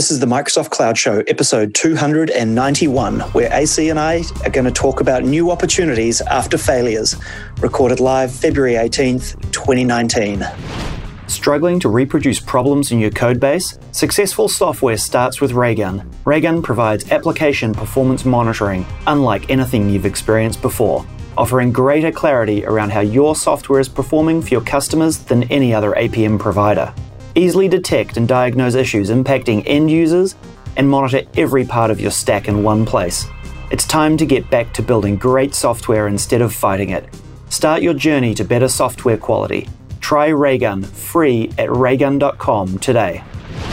This is the Microsoft Cloud Show, episode 291, where AC and I are going to talk about new opportunities after failures. Recorded live February 18th, 2019. Struggling to reproduce problems in your codebase? Successful software starts with Raygun. Raygun provides application performance monitoring, unlike anything you've experienced before, offering greater clarity around how your software is performing for your customers than any other APM provider. Easily detect and diagnose issues impacting end users and monitor every part of your stack in one place. It's time to get back to building great software instead of fighting it. Start your journey to better software quality. Try Raygun free at raygun.com today.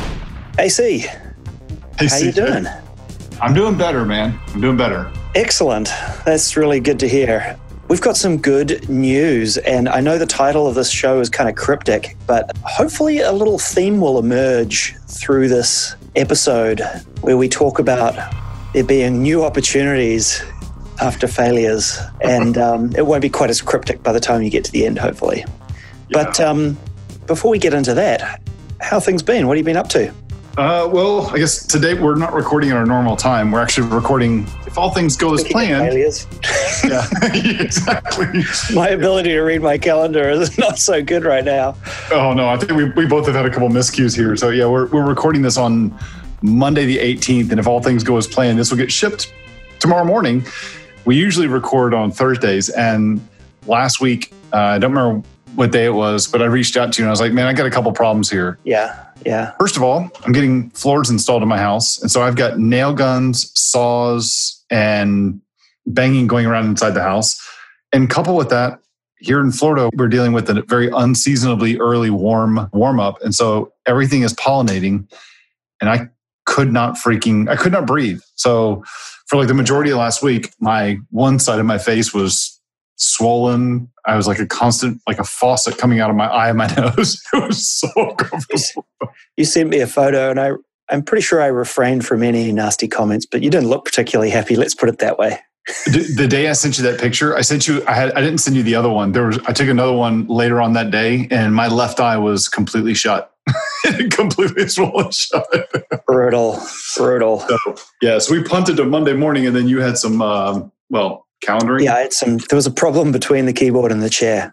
AC, how you doing? I'm doing better, man. I'm doing better. Excellent. That's really good to hear. We've got some good news, and I know the title of this show is kind of cryptic, but hopefully a little theme will emerge through this episode where we talk about there being new opportunities after failures, and it won't be quite as cryptic by the time you get to the end, hopefully. Yeah. But before we get into that, how have things been? What have you been up to? Well, I guess today we're not recording at our normal time. We're actually recording, if all things go as planned. Yeah, exactly. My ability to read my calendar is not so good right now. Oh, no, I think we both have had a couple miscues here. So, yeah, we're recording this on Monday the 18th, and if all things go as planned, this will get shipped tomorrow morning. We usually record on Thursdays, and last week, I don't remember what day it was, but I reached out to you, and I was like, man, I got a couple problems here. Yeah. First of all, I'm getting floors installed in my house. And so I've got nail guns, saws, and banging going around inside the house. And coupled with that, here in Florida, we're dealing with a very unseasonably early warm up. And so everything is pollinating. And I could not breathe. So for like the majority of last week, my one side of my face was swollen. I was like a faucet coming out of my eye and my nose. It was so uncomfortable. You sent me a photo, and I'm pretty sure I refrained from any nasty comments, but you didn't look particularly happy. Let's put it that way. The day I sent you that picture, I didn't send you the other one. I took another one later on that day, and my left eye was completely shut. Completely swollen shut. Brutal. So we punted to Monday morning, and then you had some, calendaring? Yeah, there was a problem between the keyboard and the chair.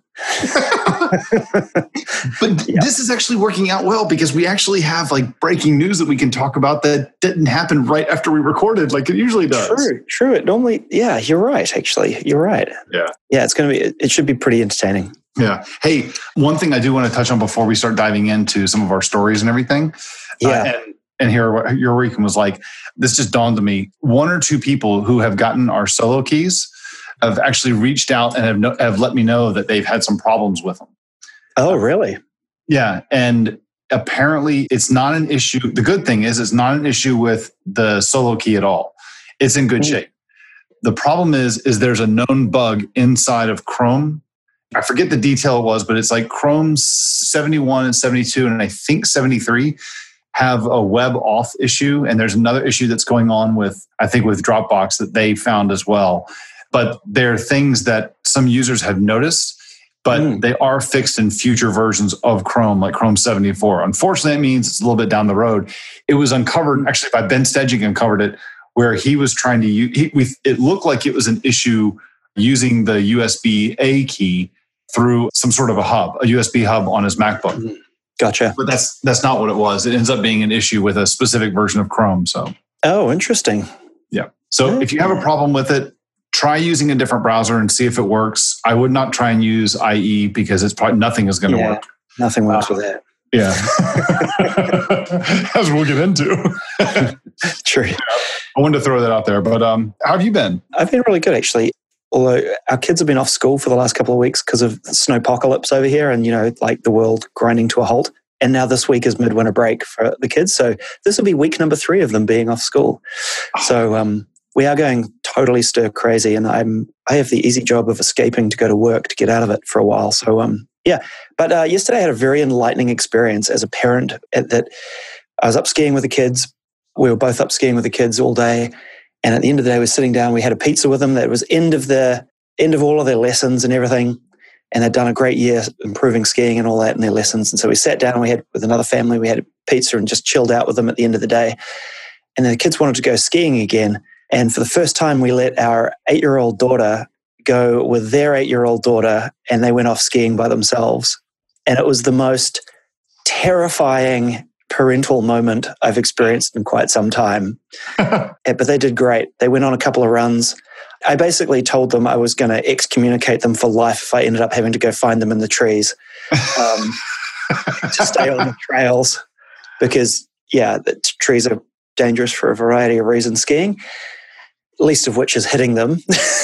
But This is actually working out well because we actually have like breaking news that we can talk about that didn't happen right after we recorded like it usually does. True. It normally, you're right, actually. You're right. Yeah, it should be pretty entertaining. Yeah. Hey, one thing I do want to touch on before we start diving into some of our stories and everything. Yeah. And here, your weekend was like, this just dawned on me. One or two people who have gotten our solo keys have actually reached out and have let me know that they've had some problems with them. Oh, really? Yeah. And apparently it's not an issue. The good thing is it's not an issue with the solo key at all. It's in good shape. The problem is there's a known bug inside of Chrome. I forget the detail it was, but it's like Chrome 71 and 72, and I think 73 have a web auth issue. And there's another issue that's going on with Dropbox that they found as well. But there are things that some users have noticed, but they are fixed in future versions of Chrome, like Chrome 74. Unfortunately, that means it's a little bit down the road. It was uncovered, actually by Ben Stedging uncovered it, where he was trying to use, it looked like it was an issue using the USB-A key through some sort of a USB hub on his MacBook. Gotcha. But that's not what it was. It ends up being an issue with a specific version of Chrome. So. Oh, interesting. Yeah. So if you have a problem with it, try using a different browser and see if it works. I would not try and use IE because it's probably nothing is going to work. Nothing works with that. Yeah. As we'll get into. True. I wanted to throw that out there. But how have you been? I've been really good, actually. Although our kids have been off school for the last couple of weeks because of the snowpocalypse over here and, like the world grinding to a halt. And now this week is midwinter break for the kids. So this will be week number 3 of them being off school. So we are going totally stir crazy. And I have the easy job of escaping to go to work to get out of it for a while. So, But yesterday I had a very enlightening experience as a parent that I was up skiing with the kids. We were both up skiing with the kids all day. And at the end of the day, we were sitting down. We had a pizza with them. That was end of all of their lessons and everything. And they'd done a great year improving skiing and all that in their lessons. And so we sat down, with another family, we had pizza and just chilled out with them at the end of the day. And then the kids wanted to go skiing again. And for the first time, we let our 8-year-old daughter go with their 8-year-old daughter, and they went off skiing by themselves. And it was the most terrifying parental moment I've experienced in quite some time. But they did great. They went on a couple of runs. I basically told them I was going to excommunicate them for life if I ended up having to go find them in the trees to stay on the trails, because, the trees are dangerous for a variety of reasons skiing, least of which is hitting them.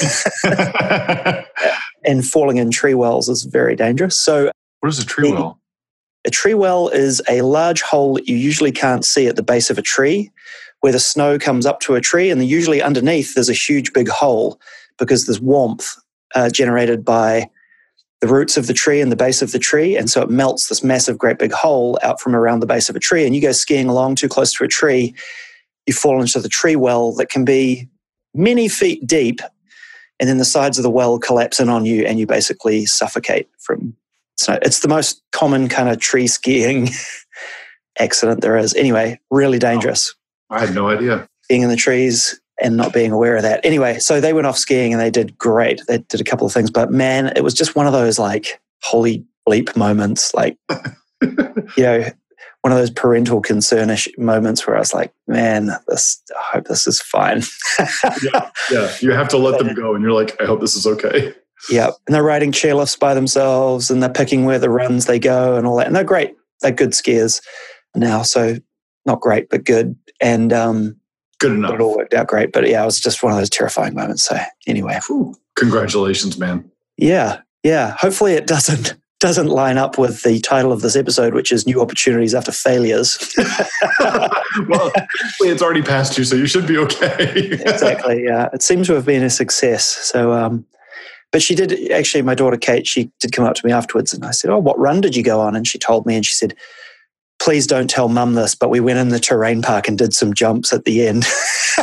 And falling in tree wells is very dangerous. So, what is a tree well? A tree well is a large hole that you usually can't see at the base of a tree, where the snow comes up to a tree, and usually underneath there's a huge big hole because there's warmth generated by the roots of the tree and the base of the tree. And so it melts this massive, great big hole out from around the base of a tree. And you go skiing along too close to a tree, you fall into the tree well that can be many feet deep. And then the sides of the well collapse in on you and you basically suffocate from snow. It's the most common kind of tree skiing accident there is. Anyway, really dangerous. I had no idea. Being in the trees and not being aware of that. Anyway, so they went off skiing and they did great. They did a couple of things, but man, it was just one of those like holy bleep moments, like, one of those parental concern-ish moments where I was like, man, I hope this is fine. yeah. You have to let them go and you're like, I hope this is okay. Yeah. And they're riding chairlifts by themselves and they're picking where the runs they go and all that. And they're great. They're good skiers now. So not great, but good. And good enough. It all worked out great. But yeah, it was just one of those terrifying moments. So anyway. Congratulations, man. Yeah. Hopefully it doesn't line up with the title of this episode, which is New Opportunities After Failures. Well, it's already past you, so you should be okay. Exactly, yeah. It seemed to have been a success. So, but she did, actually, my daughter Kate, she did come up to me afterwards and I said, what run did you go on? And she told me and she said, please don't tell mum this, but we went in the terrain park and did some jumps at the end.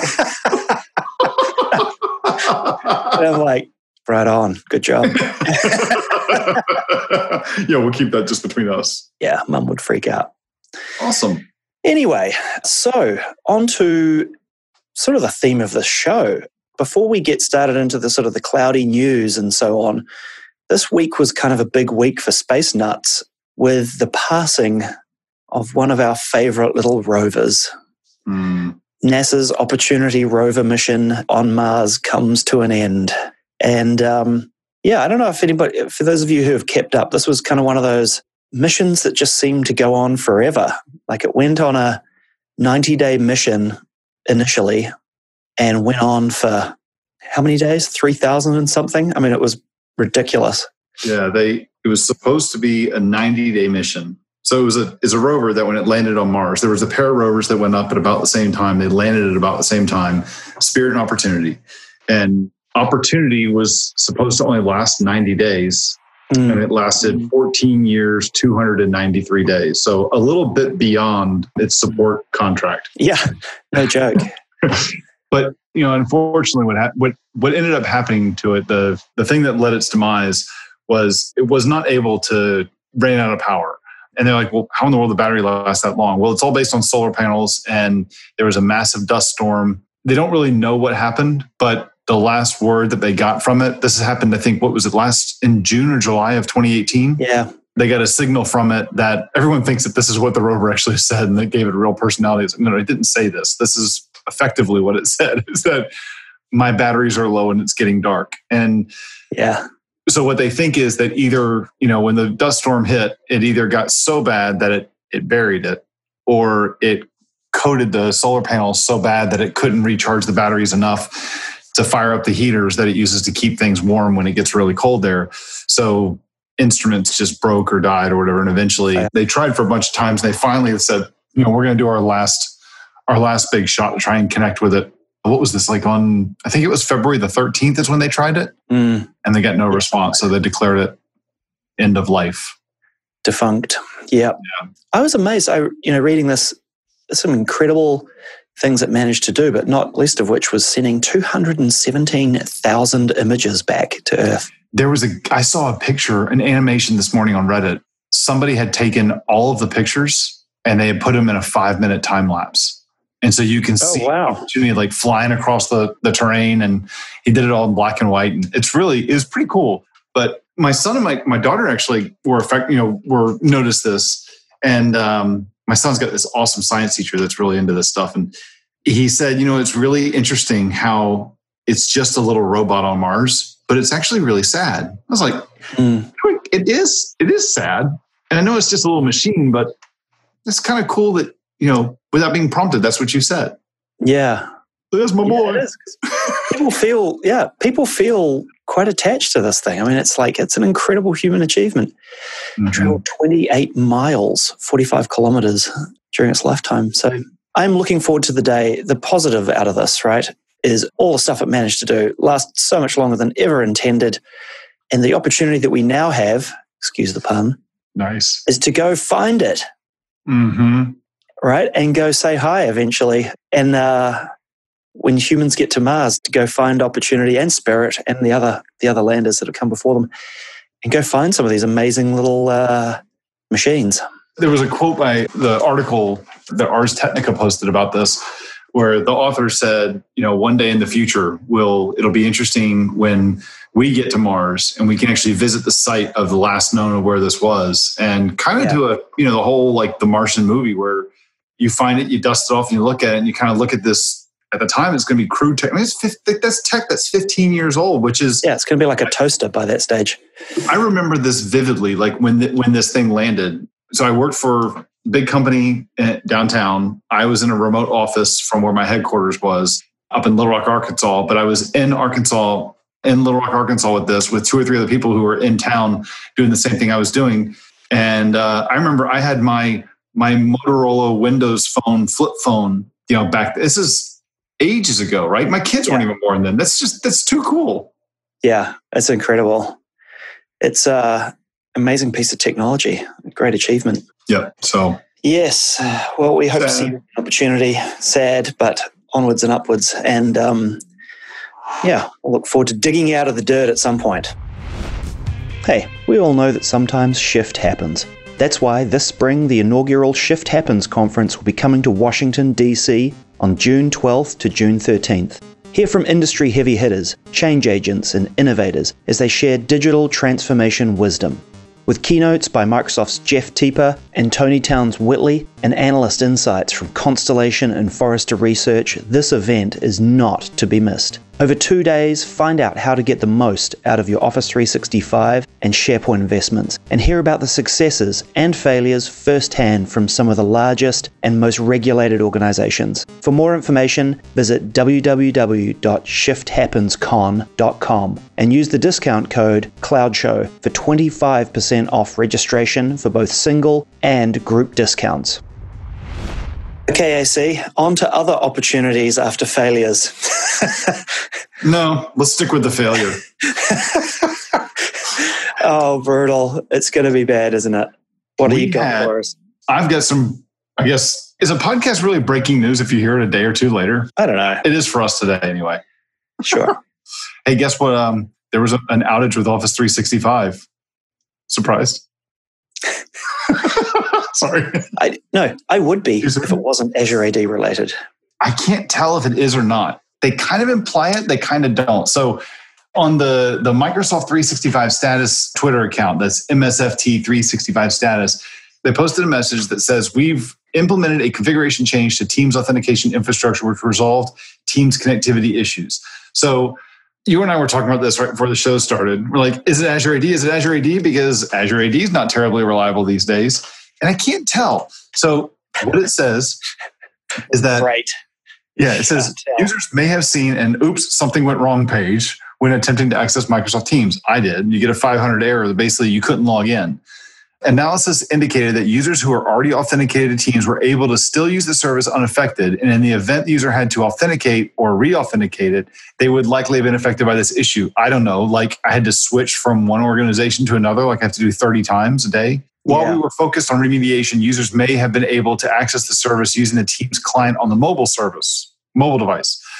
And I'm like, right on, good job. Yeah, we'll keep that just between us. Yeah, mum would freak out. Awesome. Anyway, so on to sort of the theme of the show. Before we get started into the sort of the cloudy news and so on, this week was kind of a big week for Space Nuts with the passing of one of our favorite little rovers. NASA's Opportunity rover mission on Mars comes to an end. And I don't know if anybody, for those of you who have kept up, this was kind of one of those missions that just seemed to go on forever. Like it went on a 90-day mission initially and went on for how many days? 3,000 and something? I mean, it was ridiculous. Yeah, it was supposed to be a 90-day mission. So it was a rover that when it landed on Mars, there was a pair of rovers that went up at about the same time. They landed at about the same time, Spirit and Opportunity. And Opportunity was supposed to only last 90 days. And it lasted 14 years, 293 days. So a little bit beyond its support contract. Yeah, no joke. But, unfortunately, what ended up happening to it, the thing that led its demise was it was not able to ran out of power. And they're like, well, how in the world the battery lasts that long? Well, it's all based on solar panels, and there was a massive dust storm. They don't really know what happened, but the last word that they got from it, this happened, I think, last in June or July of 2018? Yeah. They got a signal from it that everyone thinks that this is what the rover actually said, and they gave it a real personality. It's like, no, it didn't say this. This is effectively what it said, is that my batteries are low and it's getting dark. And yeah. So what they think is that either, when the dust storm hit, it either got so bad that it buried it, or it coated the solar panels so bad that it couldn't recharge the batteries enough to fire up the heaters that it uses to keep things warm when it gets really cold there. So instruments just broke or died or whatever. And eventually they tried for a bunch of times. And they finally said, we're going to do our last big shot to try and connect with it. What was this, like on, I think it was February the 13th is when they tried it. And they got no response. So they declared it end of life. Defunct. Yeah. I was amazed. Reading this, some incredible things it managed to do, but not least of which was sending 217,000 images back to Earth. I saw a picture, an animation this morning on Reddit. Somebody had taken all of the pictures and they had put them in a 5-minute time lapse. And so you can see the opportunity like flying across the terrain, and he did it all in black and white. And it's pretty cool. But my son and my daughter actually noticed this. And my son's got this awesome science teacher that's really into this stuff. And he said, it's really interesting how it's just a little robot on Mars, but it's actually really sad. I was like, it is sad. And I know it's just a little machine, but it's kind of cool that, without being prompted, that's what you said. Yeah. There's my boy. It is. People feel quite attached to this thing. I mean, it's an incredible human achievement. Mm-hmm. Traveled 28 miles, 45 kilometers during its lifetime. So I'm looking forward to the day. The positive out of this, right, is all the stuff it managed to do lasts so much longer than ever intended. And the opportunity that we now have, excuse the pun, nice, is to go find it. Mm-hmm. Right? And go say hi eventually. And when humans get to Mars, to go find Opportunity and Spirit and the other landers that have come before them, and go find some of these amazing little machines. There was a quote by the article that Ars Technica posted about this, where the author said, one day in the future, it'll be interesting when we get to Mars and we can actually visit the site of the last known of where this was, and kind of do the whole like the Martian movie where you find it, you dust it off, and you look at it, and you kind of look at this. At the time, it's going to be crude tech. I mean, that's tech that's 15 years old, which is... Yeah, it's going to be like a toaster by that stage. I remember this vividly, like when this thing landed. So I worked for a big company downtown. I was in a remote office from where my headquarters was up in Little Rock, Arkansas. But I was in Little Rock, Arkansas with 2 or 3 other people who were in town doing the same thing I was doing. And I remember I had my Motorola Windows phone, flip phone, back. This is ages ago, right? My kids weren't even born then. That's too cool. Yeah, it's incredible. It's an amazing piece of technology. A great achievement. Yeah. So yes. Well, we hope to see an Opportunity. Sad, but onwards and upwards. And we'll look forward to digging out of the dirt at some point. Hey, we all know that sometimes shift happens. That's why this spring the inaugural Shift Happens conference will be coming to Washington, D.C. on June 12th to June 13th. Hear from industry heavy hitters, change agents, and innovators as they share digital transformation wisdom. With keynotes by Microsoft's Jeff Teper and Tony Towns Whitley and analyst insights from Constellation and Forrester Research, this event is not to be missed. Over 2 days, find out how to get the most out of your Office 365 and SharePoint investments, and hear about the successes and failures firsthand from some of the largest and most regulated organizations. For more information, visit www.shifthappenscon.com and use the discount code CLOUDSHOW for 25% off registration for both single and group discounts. Okay, AC, on to other opportunities after failures. No, let's stick with the failure. Oh, brutal. It's going to be bad, isn't it? What do you got for us? I've got some, I guess, is a podcast really breaking news if you hear it a day or two later? I don't know. It is for us today anyway. Sure. Hey, guess what? There was an outage with Office 365. Surprised? Sorry. I would be if it wasn't Azure AD related. I can't tell if it is or not. They kind of imply it. They kind of don't. So on the Microsoft 365 status Twitter account, that's MSFT 365 status, they posted a message that says, we've implemented a configuration change to Teams authentication infrastructure, which resolved Teams connectivity issues. So you and I were talking about this right before the show started. We're like, is it Azure AD? Is it Azure AD? Because Azure AD is not terribly reliable these days. And I can't tell. So what it says is that... Right. Yeah, it says users may have seen an oops, something went wrong page when attempting to access Microsoft Teams. I did. You get a 500 error that basically you couldn't log in. Analysis indicated that users who are already authenticated to Teams were able to still use the service unaffected. And in the event the user had to authenticate or re-authenticate it, they would likely have been affected by this issue. I don't know, like I had to switch from one organization to another, like I have to do 30 times a day. While we were focused on remediation, users may have been able to access the service using the Teams client on the mobile device.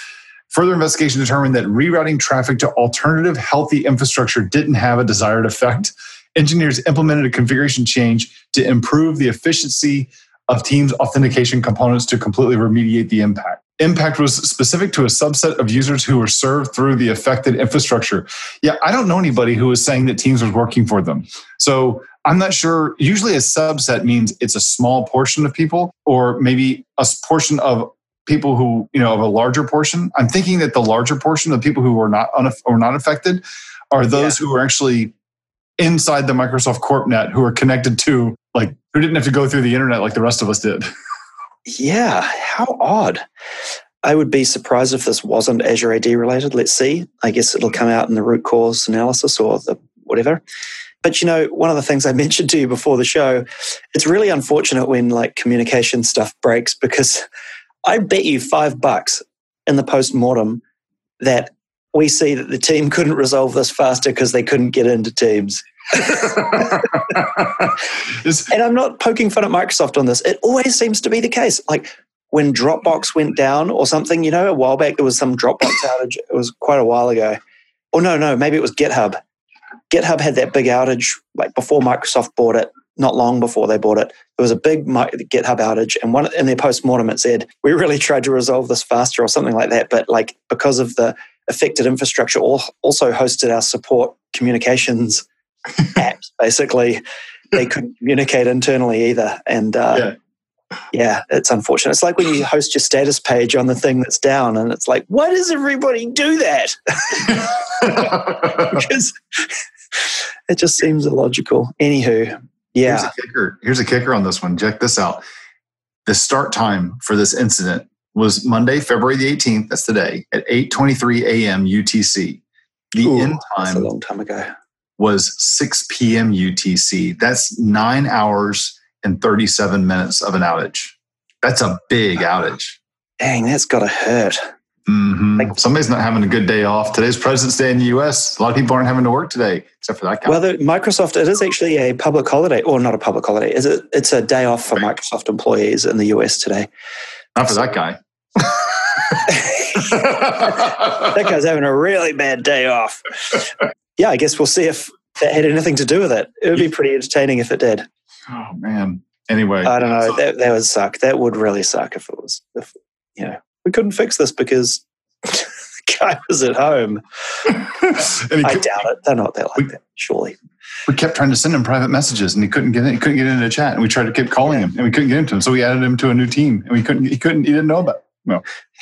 Further investigation determined that rerouting traffic to alternative healthy infrastructure didn't have a desired effect. Engineers implemented a configuration change to improve the efficiency of Teams authentication components to completely remediate the impact. Impact was specific to a subset of users who were served through the affected infrastructure. Yeah, I don't know anybody who was saying that Teams was working for them. So I'm not sure. Usually a subset means it's a small portion of people, or maybe a portion of people who, of a larger portion. I'm thinking that the larger portion of people who are not affected are those who are actually inside the Microsoft CorpNet, who are connected to, who didn't have to go through the internet like the rest of us did. Yeah, how odd. I would be surprised if this wasn't Azure AD related. Let's see. I guess it'll come out in the root cause analysis or the whatever. But one of the things I mentioned to you before the show, it's really unfortunate when communication stuff breaks, because I bet you $5 in the post-mortem that we see that the team couldn't resolve this faster because they couldn't get into Teams. And I'm not poking fun at Microsoft on this. It always seems to be the case. When Dropbox went down or something, a while back there was some Dropbox outage. It was quite a while ago. Or no, maybe it was GitHub. GitHub had that big outage before Microsoft bought it, not long before they bought it. There was a big GitHub outage, and in their post-mortem it said, we really tried to resolve this faster or something like that, but because of the affected infrastructure also hosted our support communications apps, basically, they couldn't communicate internally either. And yeah, it's unfortunate. It's like when you host your status page on the thing that's down, and it's like, why does everybody do that? Because it just seems illogical. Anywho, yeah. Here's a kicker on this one. Check this out. The start time for this incident was Monday, February the 18th, that's today, at 8:23 a.m. UTC. The end time, that's a long time ago, was 6 p.m. UTC. That's 9 hours and 37 minutes of an outage. That's a big outage. Dang, that's got to hurt. Mm-hmm. Somebody's not having a good day off. Today's President's Day in the U.S. A lot of people aren't having to work today, except for that guy. Well, Microsoft, it is actually a public holiday, or not a public holiday. It's a day off for Microsoft employees in the U.S. today. Not for that guy. That guy's having a really bad day off. Yeah, I guess we'll see if that had anything to do with it. It would be pretty entertaining if it did. Oh, man. Anyway. I don't know. That would suck. That would really suck if it was, we couldn't fix this because the guy was at home. I doubt it. They're not that like that, surely. We kept trying to send him private messages, and he couldn't get in. He couldn't get into the chat, and we tried to keep calling him, and we couldn't get into him. So we added him to a new team, and he didn't know about it. No.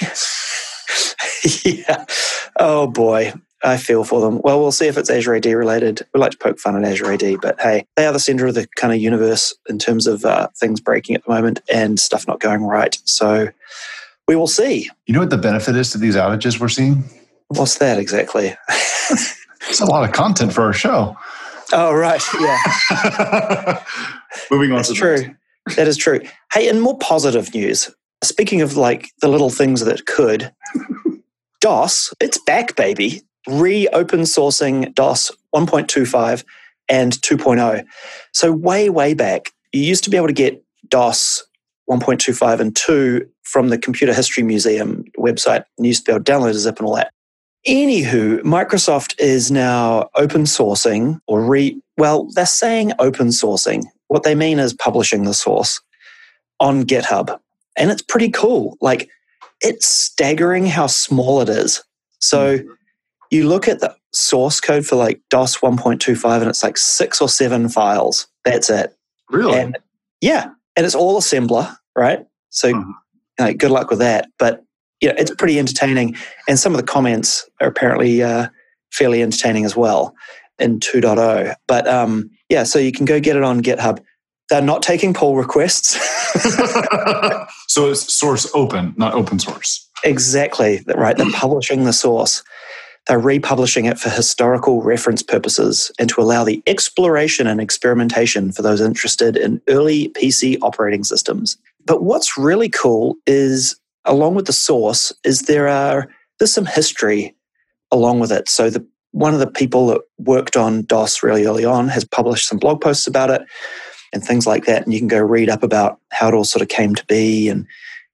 Yeah. Oh boy, I feel for them. Well, we'll see if it's Azure AD related. We like to poke fun at Azure AD, but hey, they are the center of the kind of universe in terms of things breaking at the moment and stuff not going right. So we will see. You know what the benefit is to these outages we're seeing? What's that exactly? It's a lot of content for our show. Oh, right. Yeah. Moving on. That's true. That is true. Hey, in more positive news, speaking of the little things that could, DOS, it's back, baby. Re-open sourcing DOS 1.25 and 2.0. So way, way back, you used to be able to get DOS 1.25 and 2 from the Computer History Museum website, and you used to be able to download a zip and all that. Anywho, Microsoft is now open sourcing they're saying open sourcing. What they mean is publishing the source on GitHub. And it's pretty cool. It's staggering how small it is. So you look at the source code for DOS 1.25 and it's 6 or 7 files. That's it. Really? And yeah. And it's all assembler, right? So good luck with that. But it's pretty entertaining. And some of the comments are apparently fairly entertaining as well in 2.0. But so you can go get it on GitHub. They're not taking pull requests. So it's source open, not open source. Exactly, right. They're publishing the source. They're republishing it for historical reference purposes and to allow the exploration and experimentation for those interested in early PC operating systems. But what's really cool is, along with the source, is there's some history along with it. So one of the people that worked on DOS really early on has published some blog posts about it and things like that. And you can go read up about how it all sort of came to be and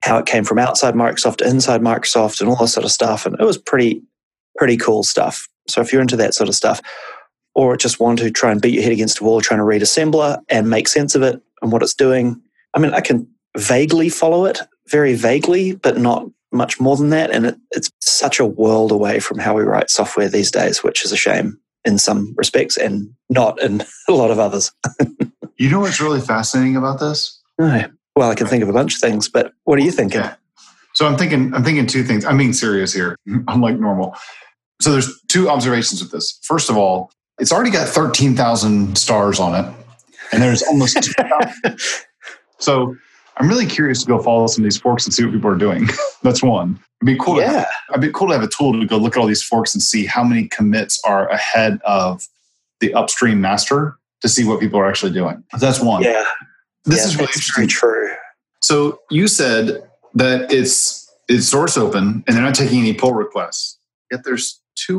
how it came from outside Microsoft to inside Microsoft and all that sort of stuff. And it was pretty cool stuff. So if you're into that sort of stuff, or just want to try and beat your head against a wall trying to read assembler and make sense of it and what it's doing, I mean, I can vaguely follow it, very vaguely, but not much more than that. And it's such a world away from how we write software these days, which is a shame in some respects and not in a lot of others. You know what's really fascinating about this? No. Well, I can think of a bunch of things, but what are you thinking? Yeah. So I'm thinking two things. I'm being serious here. I'm like normal. So there's two observations with this. First of all, it's already got 13,000 stars on it, and there's almost 2,000. So I'm really curious to go follow some of these forks and see what people are doing. That's one. It'd be cool. Yeah. It'd be cool to have a tool to go look at all these forks and see how many commits are ahead of the upstream master to see what people are actually doing. That's one. Yeah. This is really interesting. Very true. So you said that it's source open and they're not taking any pull requests. Yet there's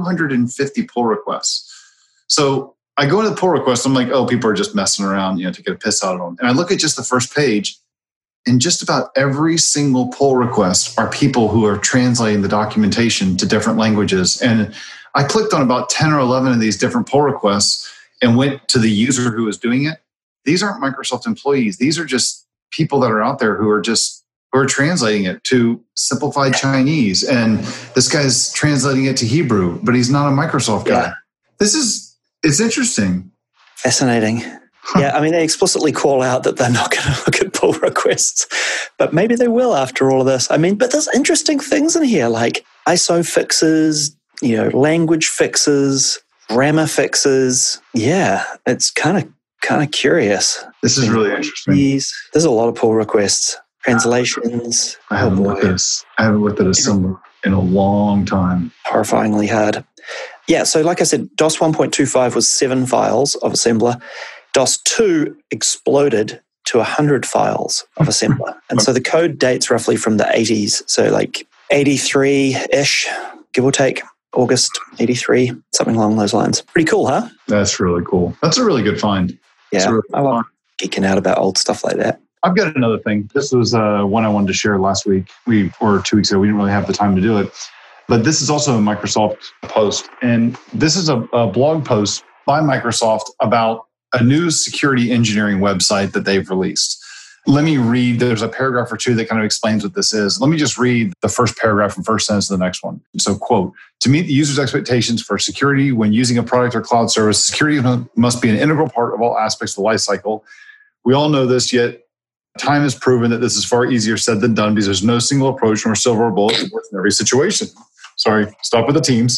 250 pull requests. So I go into the pull request. I'm like, oh, people are just messing around, to get a piss out of them. And I look at just the first page, and just about every single pull request are people who are translating the documentation to different languages. And I clicked on about 10 or 11 of these different pull requests and went to the user who was doing it. These aren't Microsoft employees. These are just people that are out there who are translating it to simplified Chinese. And this guy's translating it to Hebrew, but he's not a Microsoft guy. Yeah. It's interesting. Fascinating. Yeah, I mean, they explicitly call out that they're not going to look at pull requests, but maybe they will after all of this. I mean, but there's interesting things in here, like ISO fixes, language fixes, grammar fixes. Yeah, it's kind of curious. This is really interesting. There's a lot of pull requests, translations. I haven't looked at a symbol in a long time. Horrifyingly hard. Yeah, so like I said, DOS 1.25 was 7 files of assembler. DOS 2 exploded to 100 files of assembler. And so the code dates roughly from the 80s. So like 83-ish, give or take, August 83, something along those lines. Pretty cool, huh? That's really cool. That's a really good find. Yeah, really I love geeking out about old stuff like that. I've got another thing. This was one I wanted to share last week, or 2 weeks ago. We didn't really have the time to do it. But this is also a Microsoft post. And this is a blog post by Microsoft about a new security engineering website that they've released. Let me read. There's a paragraph or two that kind of explains what this is. Let me just read the first paragraph and first sentence of the next one. So, quote, to meet the user's expectations for security when using a product or cloud service, security must be an integral part of all aspects of the lifecycle. We all know this, yet time has proven that this is far easier said than done because there's no single approach nor silver bullet that works in every situation. Sorry, stop with the teams.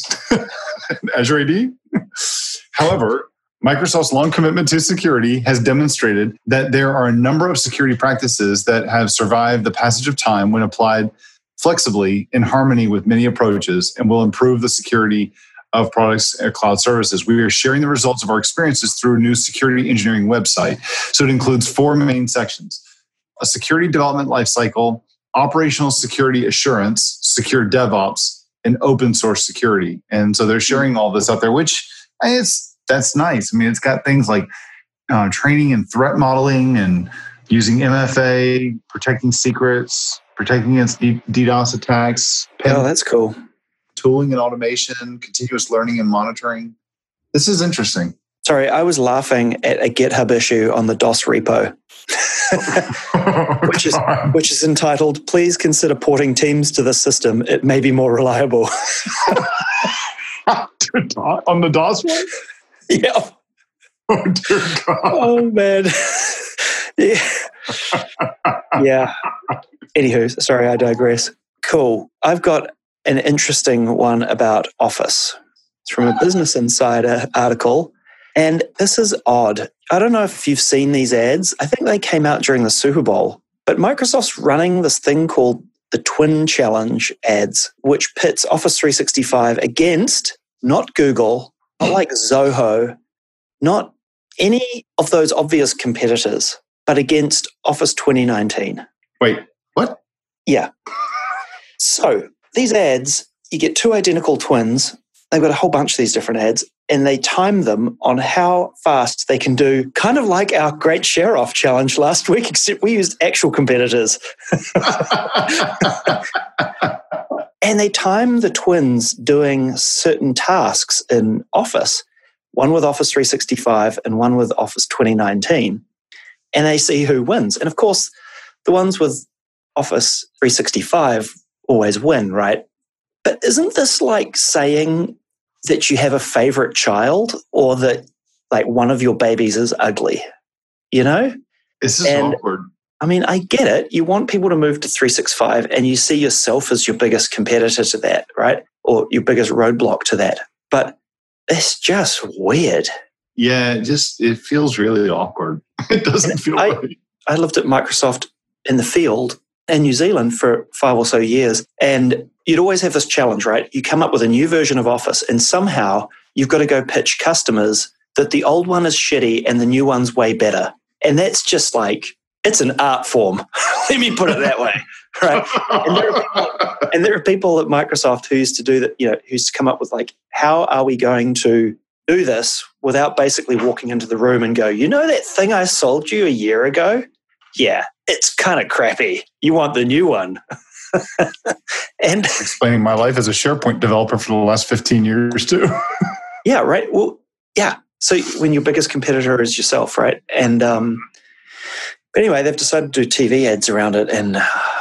Azure AD. However, Microsoft's long commitment to security has demonstrated that there are a number of security practices that have survived the passage of time when applied flexibly in harmony with many approaches and will improve the security of products and cloud services. We are sharing the results of our experiences through a new security engineering website. So it includes 4 main sections: a security development lifecycle, operational security assurance, secure DevOps, and open source security. And so they're sharing all this out there, which that's nice. I mean, it's got things like training and threat modeling and using MFA, protecting secrets, protecting against DDoS attacks. Oh, that's cool. Tooling and automation, continuous learning and monitoring. This is interesting. Sorry, I was laughing at a GitHub issue on the DOS repo, which is entitled, "Please consider porting Teams to this system. It may be more reliable." On the DOS one? Yeah. Oh, dear God. Oh, man. Yeah. Anywho, sorry, I digress. Cool. I've got an interesting one about Office. It's from a Business Insider article. And this is odd. I don't know if you've seen these ads. I think they came out during the Super Bowl. But Microsoft's running this thing called the Twin Challenge ads, which pits Office 365 against not Google, not like Zoho, not any of those obvious competitors, but against Office 2019. Wait, what? Yeah. So these ads, you get 2 identical twins. They've got a whole bunch of these different ads. and they time them on how fast they can do, kind of like our Great Share Off challenge last week, except we used actual competitors. And they time the twins doing certain tasks in Office, one with Office 365 and one with Office 2019. And they see who wins. And of course, the ones with Office 365 always win, right? But isn't this like saying that you have a favorite child or that like one of your babies is ugly? You know? This is awkward. I mean, I get it. You want people to move to 365 and you see yourself as your biggest competitor to that, right? Or your biggest roadblock to that. But it's just weird. Yeah, it feels really awkward. It doesn't feel right. I lived at Microsoft in the field in New Zealand for 5 or so years. And you'd always have this challenge, right? You come up with a new version of Office and somehow you've got to go pitch customers that the old one is shitty and the new one's way better. And that's just like, it's an art form. Let me put it that way, right? And there are people at Microsoft who used to do that, who used to come up with like, how are we going to do this without basically walking into the room and go, that thing I sold you a year ago? Yeah, it's kind of crappy. You want the new one. And explaining my life as a SharePoint developer for the last 15 years too. Yeah, right. Well, yeah. So when your biggest competitor is yourself, right? And but anyway, they've decided to do TV ads around it. And,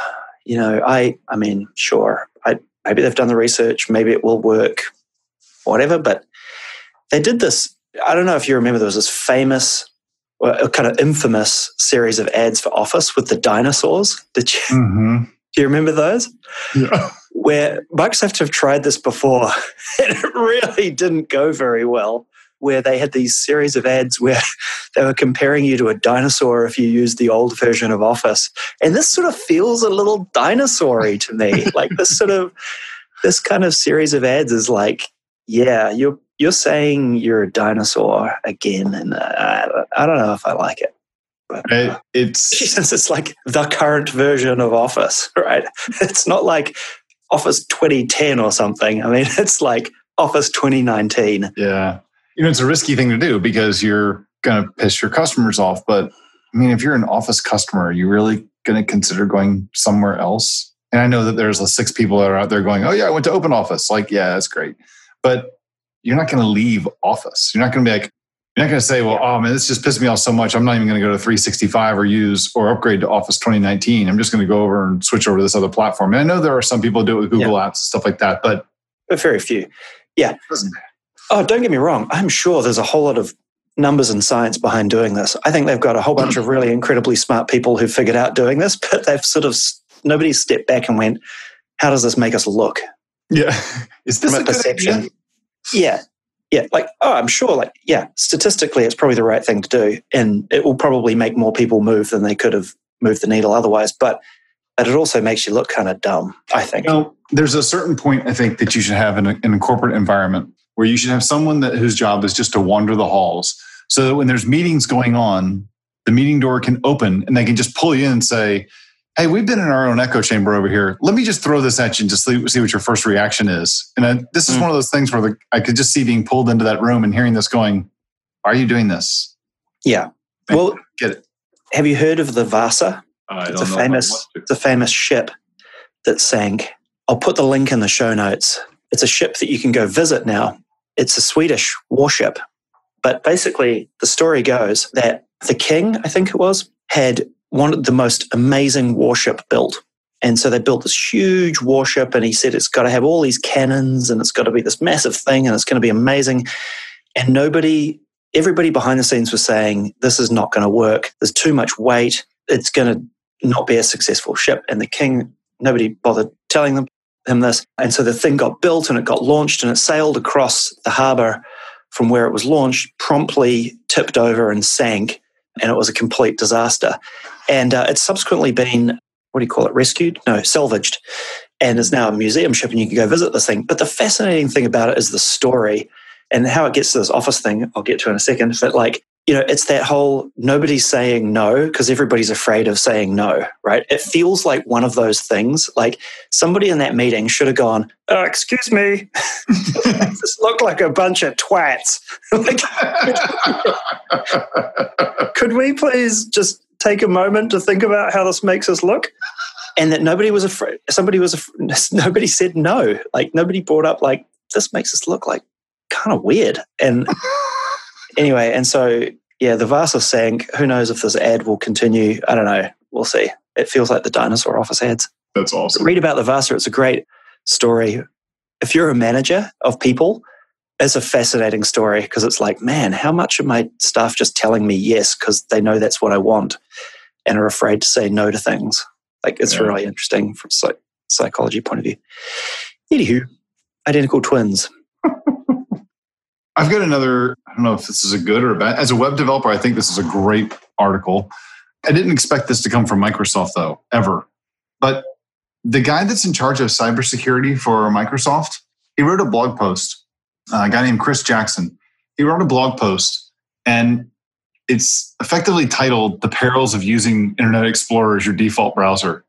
I mean, sure, maybe they've done the research, maybe it will work, whatever. But they did this. I don't know if you remember, there was this famous, or kind of infamous series of ads for Office with the dinosaurs. Did you? Mm-hmm. Do you remember those? Yeah. Where Microsoft have tried this before, and it really didn't go very well. Where they had these series of ads where they were comparing you to a dinosaur if you used the old version of Office. And this sort of feels a little dinosaur-y to me. Like this kind of series of ads is like, yeah, you're saying you're a dinosaur again. And I don't know if I like it. But it's like the current version of Office, right? It's not like Office 2010 or something. I mean, it's like Office 2019. Yeah. It's a risky thing to do because you're going to piss your customers off. But I mean, if you're an Office customer, are you really going to consider going somewhere else? And I know that there's 6 people that are out there going, oh yeah, I went to OpenOffice. Like, yeah, that's great. But you're not going to leave Office. You're not going to say, well, oh man, this just pissed me off so much. I'm not even going to go to 365 or upgrade to Office 2019. I'm just going to go over and switch over to this other platform. And I know there are some people who do it with Google Apps and stuff like that, but very few. Yeah. It doesn't matter. Oh, don't get me wrong. I'm sure there's a whole lot of numbers and science behind doing this. I think they've got a whole bunch of really incredibly smart people who figured out doing this, but they've nobody stepped back and went, how does this make us look? Yeah. Is this a perception? Yeah. Yeah. Like, I'm sure, statistically, it's probably the right thing to do. And it will probably make more people move than they could have moved the needle otherwise. But it also makes you look kind of dumb, I think. There's a certain point, I think, that you should have in a corporate environment where you should have someone whose job is just to wander the halls so that when there's meetings going on, the meeting door can open and they can just pull you in and say, hey, we've been in our own echo chamber over here. Let me just throw this at you and just see what your first reaction is. And this is one of those things where I could just see being pulled into that room and hearing this going, are you doing this? Yeah. Well, get it. Have you heard of the Vasa? It's a famous ship that sank. I'll put the link in the show notes. It's a ship that you can go visit now. It's a Swedish warship. But basically, the story goes that the king, I think it was, had wanted the most amazing warship built. And so they built this huge warship, and he said it's got to have all these cannons, and it's got to be this massive thing, and it's going to be amazing. And everybody behind the scenes was saying, this is not going to work. There's too much weight. It's going to not be a successful ship. And the king, nobody bothered telling him this. And so the thing got built and it got launched and it sailed across the harbor from where it was launched, promptly tipped over and sank. And it was a complete disaster. And it's subsequently been, rescued? No, salvaged. And is now a museum ship and you can go visit this thing. But the fascinating thing about it is the story and how it gets to this Office thing, I'll get to in a second. But it's that whole nobody's saying no because everybody's afraid of saying no, right? It feels like one of those things. Like somebody in that meeting should have gone, excuse me, this look like a bunch of twats. Like, could we please just take a moment to think about how this makes us look? And that nobody was afraid. Nobody said no. Like nobody brought up like, this makes us look like kind of weird. And anyway, and so, yeah, the Vasa sank. Who knows if this ad will continue? I don't know. We'll see. It feels like the dinosaur office ads. That's awesome. Read about the Vasa. It's a great story. If you're a manager of people, it's a fascinating story because it's like, man, how much of my staff just telling me yes because they know that's what I want and are afraid to say no to things? Like, it's really interesting from psychology point of view. Anywho, identical twins. I've got another, I don't know if this is a good or a bad. As a web developer, I think this is a great article. I didn't expect this to come from Microsoft, though, ever. But the guy that's in charge of cybersecurity for Microsoft, he wrote a blog post, a guy named Chris Jackson. He wrote a blog post, and it's effectively titled The Perils of Using Internet Explorer as Your Default Browser.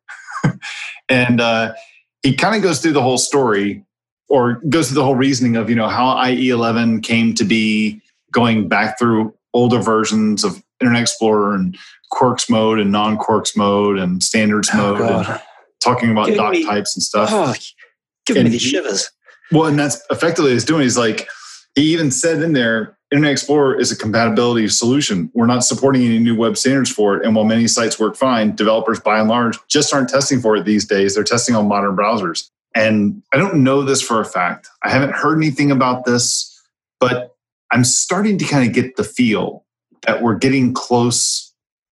And he kind of goes through the whole story, or goes through the whole reasoning of, how IE11 came to be, going back through older versions of Internet Explorer and Quarks mode and non-Quarks mode and standards mode, and talking about doc types and stuff. Oh, give me the shivers. Well, and that's effectively what he's doing. He's like, he even said in there, Internet Explorer is a compatibility solution. We're not supporting any new web standards for it. And while many sites work fine, developers by and large just aren't testing for it these days. They're testing on modern browsers. And I don't know this for a fact. I haven't heard anything about this, but I'm starting to kind of get the feel that we're getting close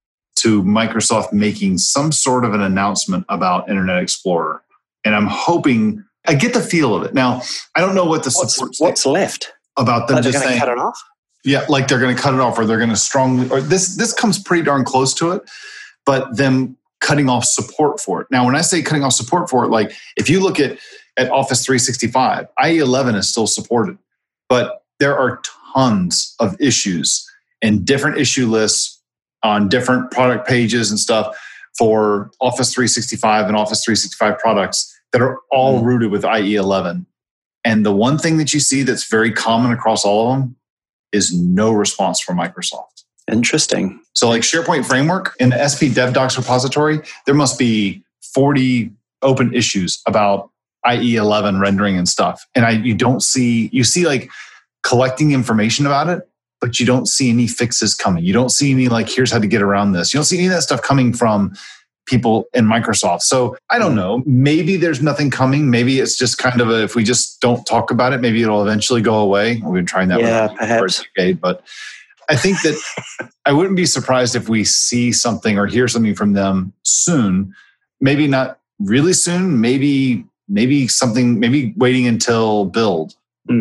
to Microsoft making some sort of an announcement about Internet Explorer. And I'm hoping, I get the feel of it. Now, I don't know what the support what's left about them, like just saying, cut it off? Yeah, like they're going to cut it off, or they're going to strongly, or this comes pretty darn close to it, but them cutting off support for it. Now, when I say cutting off support for it, like if you look at Office 365, IE11 is still supported, but there are tons of issues and different issue lists on different product pages and stuff for Office 365 and Office 365 products that are all rooted with IE11. And the one thing that you see that's very common across all of them is no response from Microsoft. Interesting. So like SharePoint Framework in the SP DevDocs repository, there must be 40 open issues about IE11 rendering and stuff. And you see like collecting information about it, but you don't see any fixes coming. You don't see any like, here's how to get around this. You don't see any of that stuff coming from people in Microsoft. So I don't know. Maybe there's nothing coming. Maybe it's just kind of if we just don't talk about it, maybe it'll eventually go away. We've been trying that perhaps. for a decade, but I think that I wouldn't be surprised if we see something or hear something from them soon. Maybe not really soon. Maybe something. Maybe waiting until build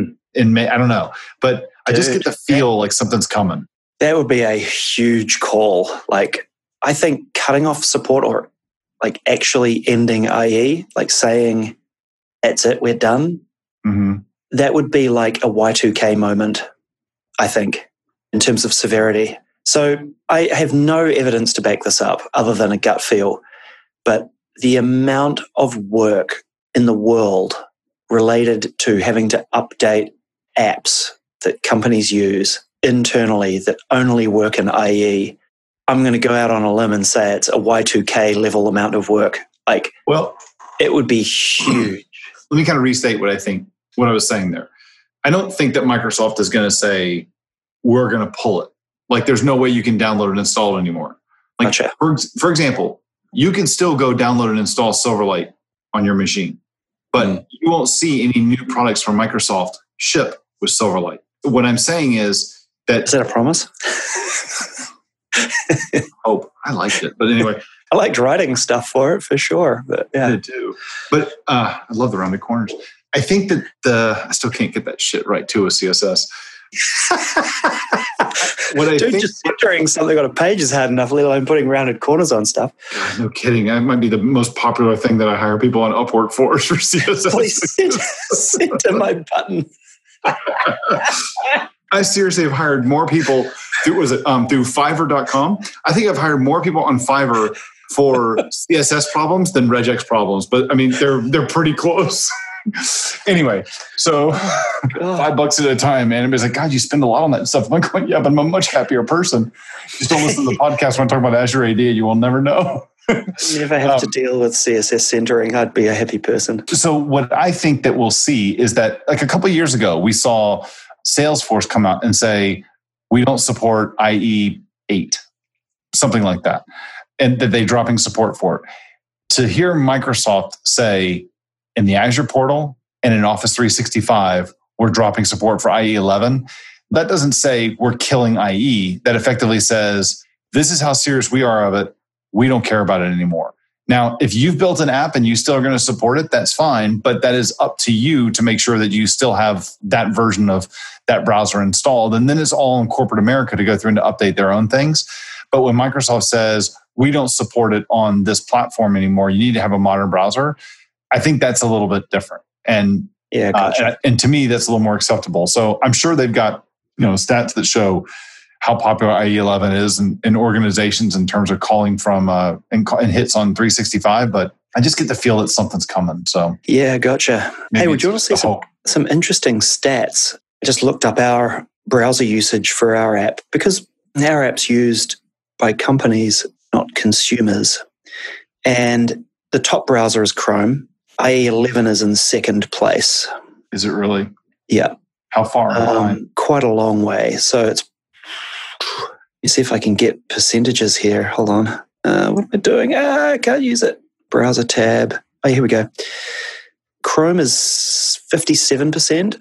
in May. I don't know, but I just get the feel like something's coming. That would be a huge call. Like I think cutting off support or like actually ending IE, like saying that's it, we're done. Mm-hmm. That would be like a Y2K moment, I think, in terms of severity. So I have no evidence to back this up other than a gut feel, but the amount of work in the world related to having to update apps that companies use internally that only work in IE, I'm going to go out on a limb and say it's a Y2K level amount of work. Like, well, it would be huge. Let me kind of restate what I was saying there. I don't think that Microsoft is going to say, we're going to pull it. Like, there's no way you can download and install it anymore. Like, gotcha. for example, you can still go download and install Silverlight on your machine, but you won't see any new products from Microsoft ship with Silverlight. What I'm saying is that... Is that a promise? Hope. I liked it. But anyway... I liked writing stuff for it, for sure. But yeah. I did too. But I love the rounded corners. I think that I still can't get that shit right too with CSS. Just entering something on a page is hard enough, let alone putting rounded corners on stuff. God, no kidding. That might be the most popular thing that I hire people on Upwork for CSS. Please send to my button. I seriously have hired more people through Fiverr.com. I think I've hired more people on Fiverr for CSS problems than regex problems. But I mean, they're pretty close. Anyway, so $5 at a time, man. Everybody's like, God, you spend a lot on that stuff. I'm going, yeah, but I'm a much happier person. Just don't listen to the podcast when I talk about Azure AD. You will never know. Never have to deal with CSS centering. I'd be a happy person. So what I think that we'll see is that, like a couple of years ago, we saw Salesforce come out and say, we don't support IE 8, something like that, and that they're dropping support for it. To hear Microsoft say in the Azure portal and in Office 365, we're dropping support for IE 11, that doesn't say we're killing IE. That effectively says, this is how serious we are of it. We don't care about it anymore. Now, if you've built an app and you still are going to support it, that's fine. But that is up to you to make sure that you still have that version of that browser installed. And then it's all in corporate America to go through and to update their own things. But when Microsoft says, we don't support it on this platform anymore, you need to have a modern browser, I think that's a little bit different. And yeah, gotcha. And to me, that's a little more acceptable. So I'm sure they've got stats that show how popular IE 11 is in organizations in terms of calling from and hits on 365, but I just get the feel that something's coming. So yeah, gotcha. Hey, would you want to see some interesting stats? I just looked up our browser usage for our app because our app's used by companies, not consumers. And the top browser is Chrome. IE 11 is in second place. Is it really? Yeah. How far behind? Quite a long way. So it's, you see if I can get percentages here. Hold on. What am I doing? I can't use it. Browser tab. Oh, here we go. Chrome is 57%.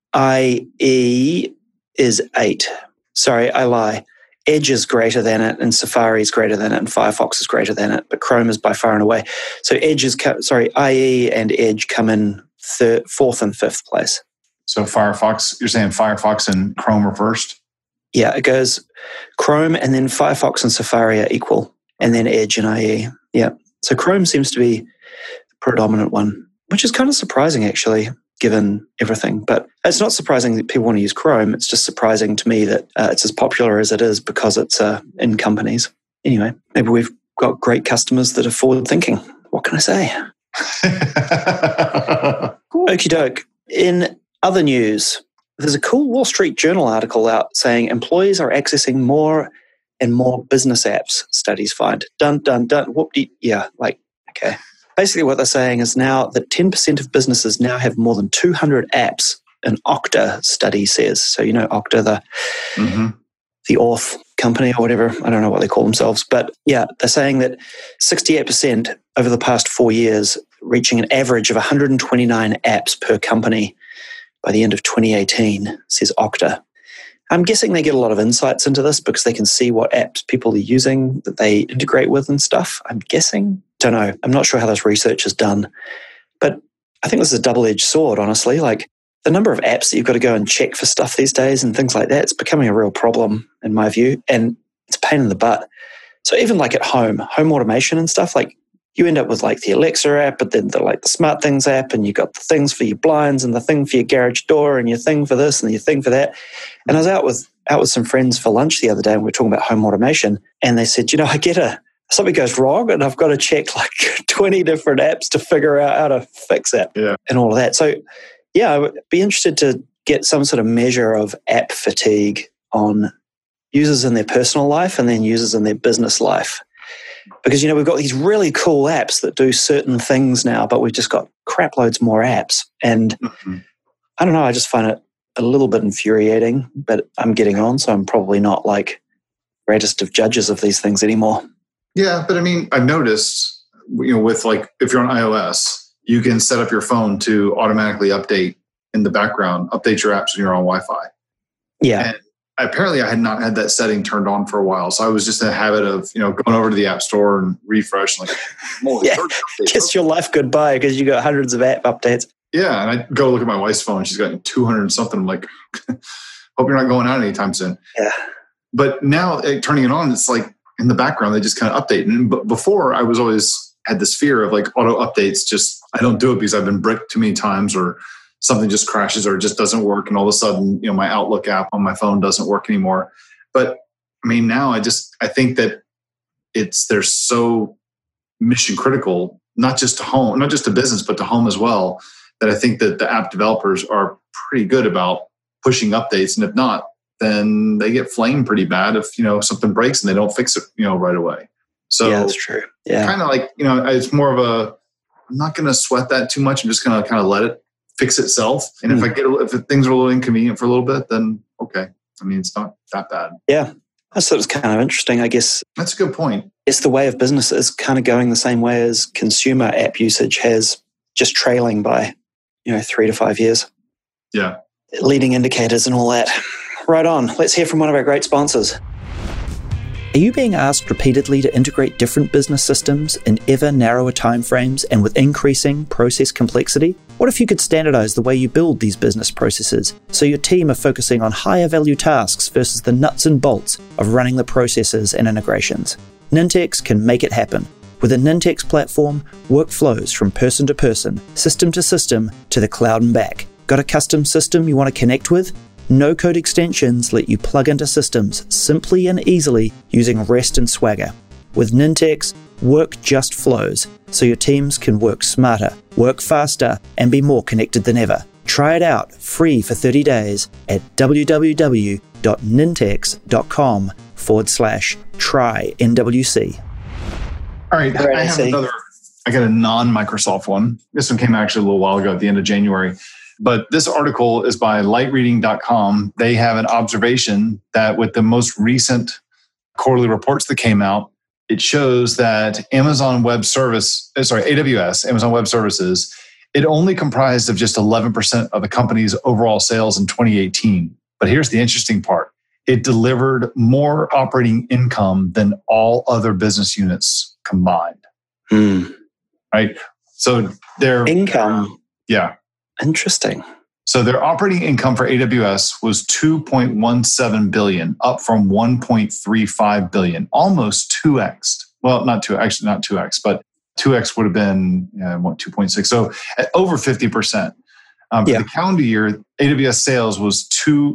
IE is 8. Sorry, I lie. Edge is greater than it, and Safari is greater than it, and Firefox is greater than it, but Chrome is by far and away. So IE and Edge come in fourth and fifth place. So Firefox, you're saying Firefox and Chrome are first? Yeah, it goes Chrome and then Firefox and Safari are equal, and then Edge and IE. Yeah. So Chrome seems to be the predominant one, which is kind of surprising actually, given everything. But it's not surprising that people want to use Chrome. It's just surprising to me that it's as popular as it is because it's in companies. Anyway, maybe we've got great customers that are forward thinking. What can I say? Cool. Okie doke. In other news, there's a cool Wall Street Journal article out saying employees are accessing more and more business apps, studies find. Dun, dun, dun. Whoop-de. Yeah, okay. Basically what they're saying is now that 10% of businesses now have more than 200 apps, an Okta study says. So, Okta, the auth company or whatever. I don't know what they call themselves. But yeah, they're saying that 68% over the past 4 years, reaching an average of 129 apps per company by the end of 2018, says Okta. I'm guessing they get a lot of insights into this because they can see what apps people are using that they integrate with and stuff. I'm guessing. Don't know. I'm not sure how this research is done. But I think this is a double-edged sword, honestly. Like the number of apps that you've got to go and check for stuff these days and things like that, it's becoming a real problem in my view. And it's a pain in the butt. So even like at home automation and stuff, like you end up with like the Alexa app, but then the Smart Things app, and you got the things for your blinds and the thing for your garage door and your thing for this and your thing for that. And I was out with some friends for lunch the other day and we were talking about home automation, and they said, I get something goes wrong and I've got to check like 20 different apps to figure out how to fix it and all of that. So yeah, I would be interested to get some sort of measure of app fatigue on users in their personal life and then users in their business life. Because, we've got these really cool apps that do certain things now, but we've just got crap loads more apps. And I don't know, I just find it a little bit infuriating, but I'm getting on, so I'm probably not like greatest of judges of these things anymore. Yeah, but I mean, I've noticed, with like, if you're on iOS, you can set up your phone to automatically update in the background, update your apps when you're on Wi-Fi. Yeah. And apparently I had not had that setting turned on for a while. So I was just in a habit of, going over to the App Store and refresh. Kiss your life goodbye because you got hundreds of app updates. Yeah. And I go look at my wife's phone. She's got 200 and something. I'm like, hope you're not going out anytime soon. Yeah. But now turning it on, it's like in the background, they just kind of update. And before I was always had this fear of like auto updates. Just, I don't do it because I've been bricked too many times or something just crashes or it just doesn't work, and all of a sudden, my Outlook app on my phone doesn't work anymore. But I mean, now I think that they're so mission critical, not just to home, not just to business, but to home as well, that I think that the app developers are pretty good about pushing updates. And if not, then they get flamed pretty bad if, something breaks and they don't fix it, right away. So yeah, that's true. Yeah. Kind of like, it's more of I'm not going to sweat that too much. I'm just going to kind of let it fix itself. And if things are a little inconvenient for a little bit, then okay. I mean, it's not that bad. Yeah. I thought it was kind of interesting, I guess. That's a good point. It's the way of business is kind of going the same way as consumer app usage has, just trailing by, 3 to 5 years. Yeah. Leading indicators and all that. Right on. Let's hear from one of our great sponsors. Are you being asked repeatedly to integrate different business systems in ever narrower timeframes and with increasing process complexity? What if you could standardize the way you build these business processes so your team are focusing on higher value tasks versus the nuts and bolts of running the processes and integrations? Nintex can make it happen. With a Nintex platform, work flows from person to person, system to system, to the cloud and back. Got a custom system you want to connect with? No-code extensions let you plug into systems simply and easily using REST and Swagger. With Nintex, work just flows, so your teams can work smarter, work faster, and be more connected than ever. Try it out free for 30 days at www.nintex.com/try-NWC. All right, I got a non-Microsoft one. This one came actually a little while ago at the end of January. But this article is by lightreading.com. They have an observation that with the most recent quarterly reports that came out, it shows that AWS, Amazon Web Services, it only comprised of just 11% of the company's overall sales in 2018. But here's the interesting part. It delivered more operating income than all other business units combined. Right? So their income. Yeah. Interesting. So their operating income for AWS was $2.17 billion, up from $1.35 billion, almost 2x. Well, not 2x, but 2x would have been 2.6. So at over 50%. For the calendar year, AWS sales was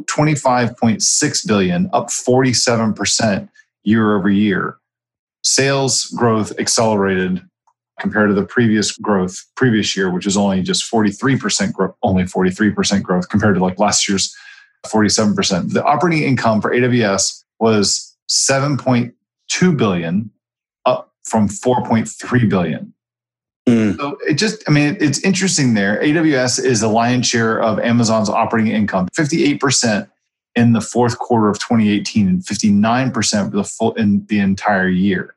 $25.6 billion, up 47% year over year. Sales growth accelerated compared to the previous year, which was only just 43% growth, compared to like last year's 47%. The operating income for AWS was $7.2 billion, up from $4.3 billion. So it's interesting there. AWS is the lion's share of Amazon's operating income, 58% in the fourth quarter of 2018 and 59% in the entire year.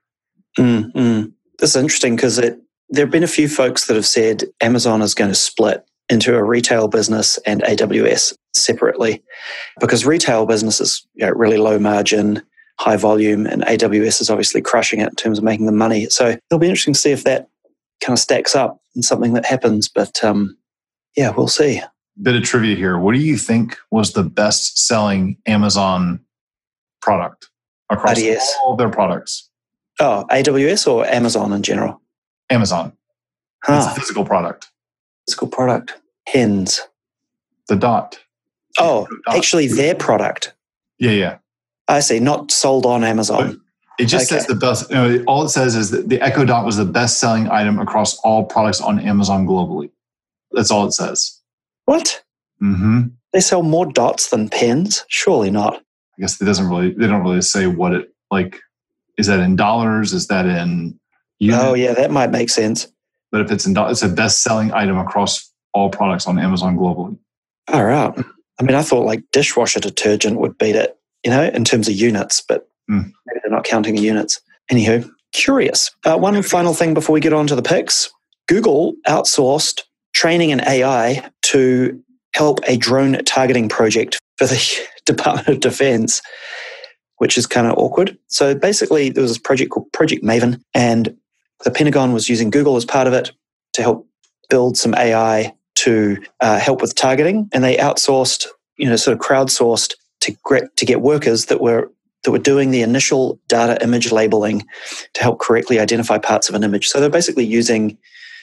That's interesting because there have been a few folks that have said Amazon is going to split into a retail business and AWS separately, because retail business is really low margin, high volume, and AWS is obviously crushing it in terms of making the money. So it'll be interesting to see if that kind of stacks up in something that happens. But we'll see. Bit of trivia here. What do you think was the best selling Amazon product across all their products? Oh, AWS or Amazon in general? Amazon. It's a physical product. Physical product. Hens. The dot. Oh, actually their product. Yeah. I see. Not sold on Amazon. But it just says the best. All it says is that the Echo Dot was the best selling item across all products on Amazon globally. That's all it says. What? Mm-hmm. They sell more dots than pens? Surely not. I guess they don't really say what it like. Is that in dollars? Is that in units? Oh, yeah, that might make sense. But if it's in dollars, it's a best-selling item across all products on Amazon globally. All right. I mean, I thought like dishwasher detergent would beat it, in terms of units, but maybe they're not counting the units. Anywho, curious. One final thing before we get on to the picks. Google outsourced training in AI to help a drone targeting project for the Department of Defense, which is kind of awkward. So basically, there was this project called Project Maven, and the Pentagon was using Google as part of it to help build some AI to help with targeting. And they outsourced, sort of crowdsourced to get workers that were doing the initial data image labeling to help correctly identify parts of an image. So they're basically using,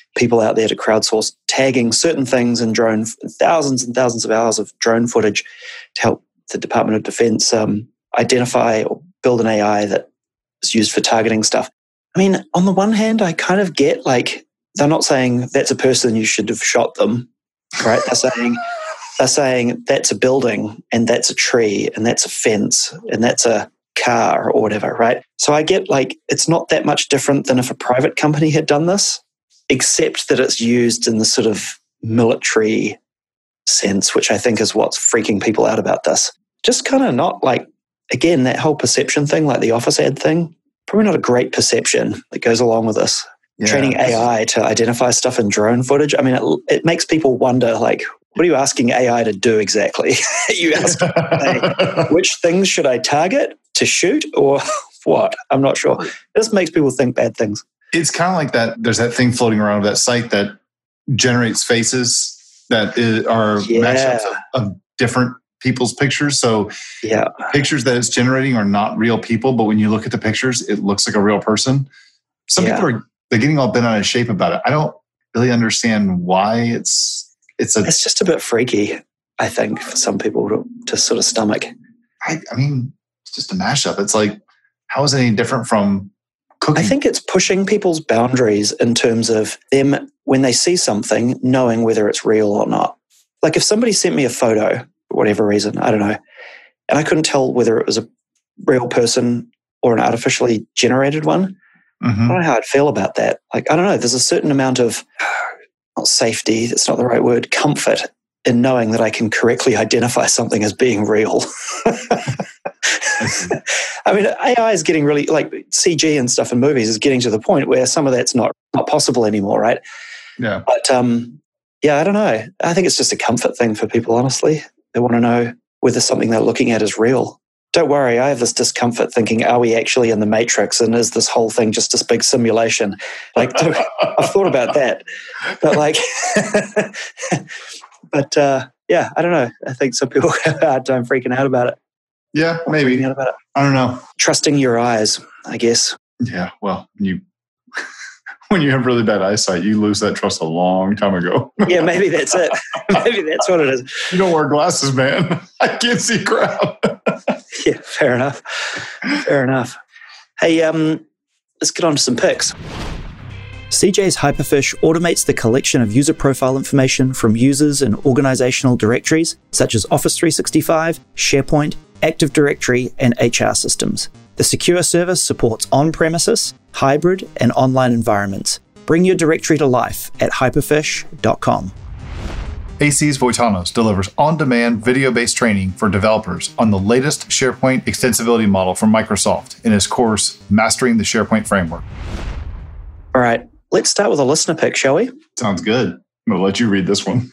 people out there to crowdsource tagging certain things in drone, thousands and thousands of hours of drone footage to help the Department of Defense identify or build an AI that is used for targeting stuff. I mean, on the one hand, I kind of get like, they're not saying that's a person, you should have shot them, right? They're saying that's a building and that's a tree and that's a fence and that's a car or whatever, right? So I get like, it's not that much different than if a private company had done this, except that it's used in the sort of military sense, which I think is what's freaking people out about this. Just kind of not like, again, that whole perception thing, like the Office ad thing, probably not a great perception that goes along with this. Yeah. Training AI to identify stuff in drone footage. I mean, it makes people wonder, like, what are you asking AI to do exactly? You ask, hey, which things should I target to shoot or what? I'm not sure. This makes people think bad things. It's kind of like that. There's that thing floating around of that site that generates faces that are mashups of different people's pictures. So pictures that it's generating are not real people, but when you look at the pictures, it looks like a real person. Some people they're getting all bent out of shape about it. I don't really understand why it's just a bit freaky, I think, for some people to sort of stomach. I mean, it's just a mashup. It's like, how is it any different from cooking? I think it's pushing people's boundaries in terms of them, when they see something, knowing whether it's real or not. Like if somebody sent me a photo, for whatever reason, I don't know, and I couldn't tell whether it was a real person or an artificially generated one, I don't know how I'd feel about that. Like, I don't know, there's a certain amount of, not safety, that's not the right word, comfort in knowing that I can correctly identify something as being real. I mean, AI is getting really, like CG and stuff in movies is getting to the point where some of that's not possible anymore, right? Yeah. But I don't know. I think it's just a comfort thing for people, honestly. They want to know whether something they're looking at is real. Don't worry, I have this discomfort thinking, are we actually in the Matrix and is this whole thing just this big simulation? Like, I've thought about that. But like, I don't know. I think some people have a hard time freaking out about it. Yeah, maybe. Freaking out about it. I don't know. Trusting your eyes, I guess. Yeah, well, when you have really bad eyesight, you lose that trust a long time ago. Yeah, maybe that's it. Maybe that's what it is. You don't wear glasses, man. I can't see crap. Yeah, fair enough. Fair enough. Hey, let's get on to some picks. CJ's Hyperfish automates the collection of user profile information from users in organizational directories such as Office 365, SharePoint, Active Directory, and HR systems. The secure service supports on-premises, hybrid, and online environments. Bring your directory to life at hyperfish.com. AC's Voitanos delivers on-demand video-based training for developers on the latest SharePoint extensibility model from Microsoft in his course, Mastering the SharePoint Framework. All right, let's start with a listener pick, shall we? Sounds good. I'm going to let you read this one.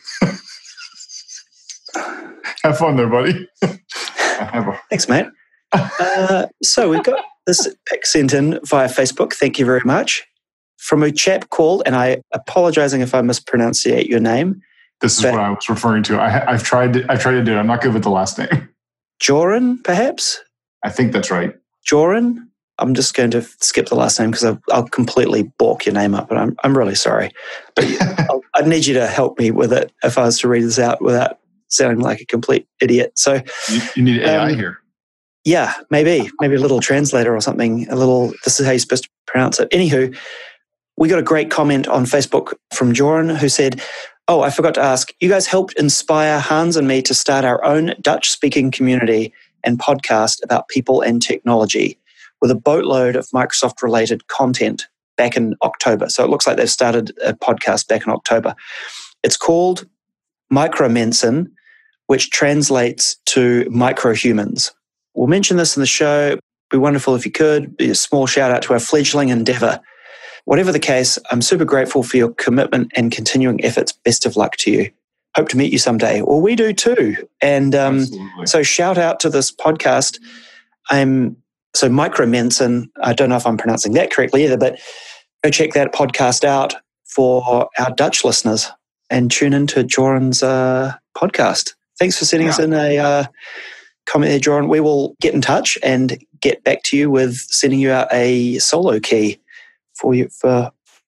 Have fun there, buddy. Thanks, mate. So we've got this pick sent in via Facebook. Thank you very much. From a chap called, and I apologizing if I mispronunciate your name. This is what I was referring to. I've tried to do it. I'm not good with the last name. Joran, perhaps? I think that's right. Joran? I'm just going to skip the last name because I'll completely balk your name up, but I'm really sorry. But I'd need you to help me with it if I was to read this out without sounding like a complete idiot. So you need AI here. Yeah, maybe a little translator or something. This is how you're supposed to pronounce it. Anywho, we got a great comment on Facebook from Joran who said, "Oh, I forgot to ask. You guys helped inspire Hans and me to start our own Dutch-speaking community and podcast about people and technology with a boatload of Microsoft-related content back in October." So it looks like they've started a podcast back in October. It's called Micromensen, which translates to microhumans. We'll mention this in the show. It'd be wonderful if you could. Be a small shout out to our fledgling endeavor. Whatever the case, I'm super grateful for your commitment and continuing efforts. Best of luck to you. Hope to meet you someday. Well, we do too. And so shout out to this podcast. So Micromensen, I don't know if I'm pronouncing that correctly either, but go check that podcast out for our Dutch listeners and tune into Joran's podcast. Thanks for sending us in a comment there, Joran. We will get in touch and get back to you with sending you out a solo key for